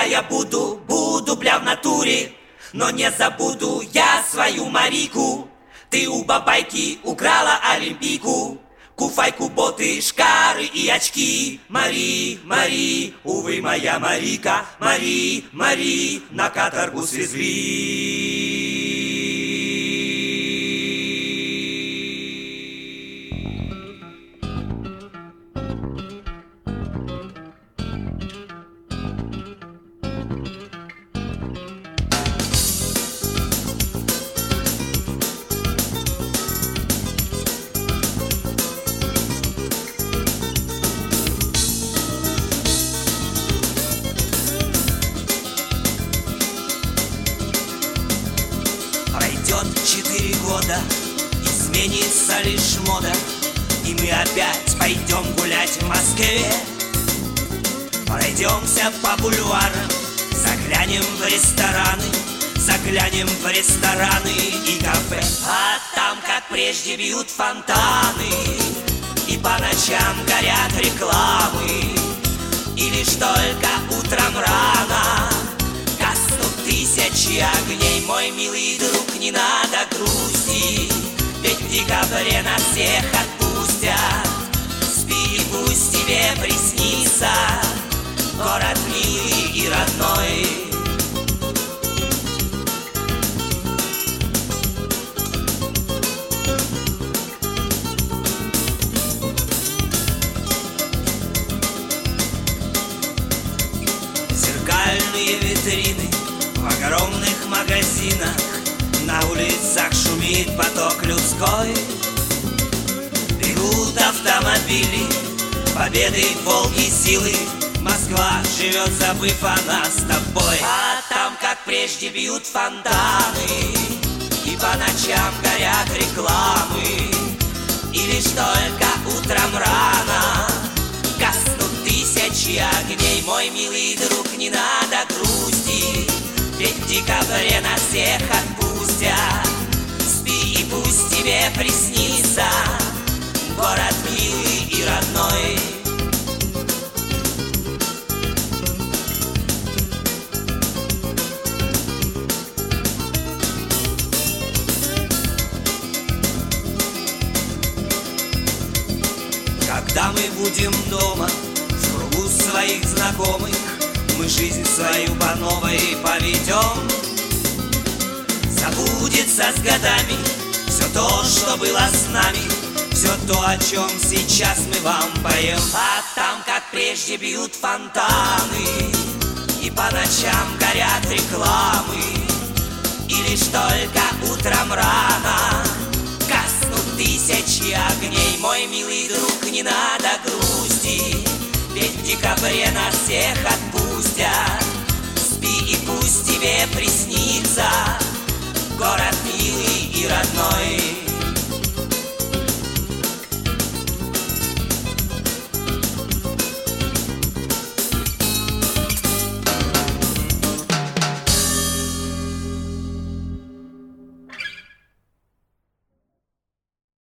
я буду, бля, в натуре. Но не забуду я свою Марику. Ты у бабайки украла олимпийку. Куфайку, боты, шкары и очки. Мари, Мари, увы, моя Марика. Мари, Мари, на каторгу свезли. Пройдет 4 года, изменится лишь мода, и мы опять пойдем гулять в Москве. Пройдемся по бульварам, заглянем в рестораны, заглянем в рестораны и кафе. А там, как прежде, бьют фонтаны, и по ночам горят рекламы. И лишь только утром рано гаснут тысячи огней. Мой милый друг, не надо грусти, ведь в декабре нас всех отпустят. Спи, пусть тебе приснится город милый и родной. Зеркальные витрины в огромных магазинах, на улицах шумит поток людской. Бегут автомобили, победы, волки, силы. Москва живет, забыв о нас с тобой. А там, как прежде, бьют фонтаны, и по ночам горят рекламы. И лишь только утром рано гаснут тысячи огней. Мой милый друг, не надо грусти, ведь в декабре нас всех отпустят. Спи, и пусть тебе приснится город милый и родной. Когда мы будем дома, в кругу своих знакомых, мы жизнь свою по новой поведем. Забудется с годами все то, что было с нами, все то, о чем сейчас мы вам поем. А там, как прежде, бьют фонтаны, и по ночам горят рекламы. И лишь только утром рано гаснут тысячи огней. Мой милый друг, не надо грусти, ведь в декабре нас всех отпустят. Спи, и пусть тебе приснится